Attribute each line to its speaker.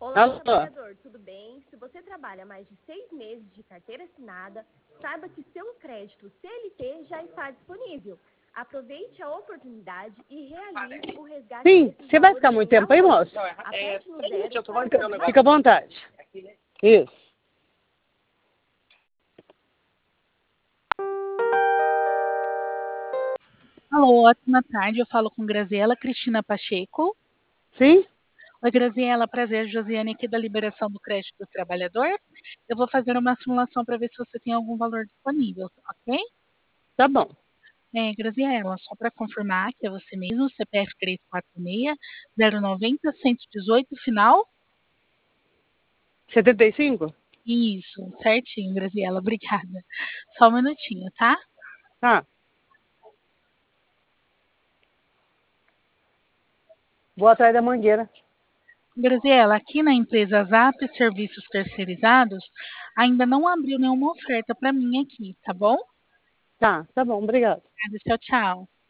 Speaker 1: Olá,
Speaker 2: Alô?
Speaker 1: trabalhador, tudo bem? Se você trabalha mais de 6 meses de carteira assinada, saiba que seu crédito CLT já está disponível. Aproveite a oportunidade e realize o resgate
Speaker 2: Sim,
Speaker 1: desses
Speaker 2: você vai
Speaker 1: valores
Speaker 2: ficar muito
Speaker 1: ainda
Speaker 2: tempo aí,
Speaker 1: hoje.
Speaker 2: moço?
Speaker 1: Aperte no zero para continuar.
Speaker 2: Fica à vontade. Isso.
Speaker 3: Alô, ótima tarde. Eu falo com Graziela Cristina Pacheco.
Speaker 2: Sim?
Speaker 3: Oi, Graziela, prazer. Josiane aqui da Liberação do Crédito do Trabalhador. Eu vou fazer uma simulação para ver se você tem algum valor disponível, ok?
Speaker 2: Tá bom.
Speaker 3: Graziela, só para confirmar que é você mesmo, CPF 346-090-118, final?
Speaker 2: 75?
Speaker 3: Isso, certinho, Graziela, obrigada. Só um minutinho, tá?
Speaker 2: Tá. Vou atrás da mangueira.
Speaker 3: Graziela, aqui na empresa Zap Serviços Terceirizados, ainda não abriu nenhuma oferta para mim aqui, tá bom?
Speaker 2: Tá bom, obrigado.
Speaker 3: Tchau, tchau.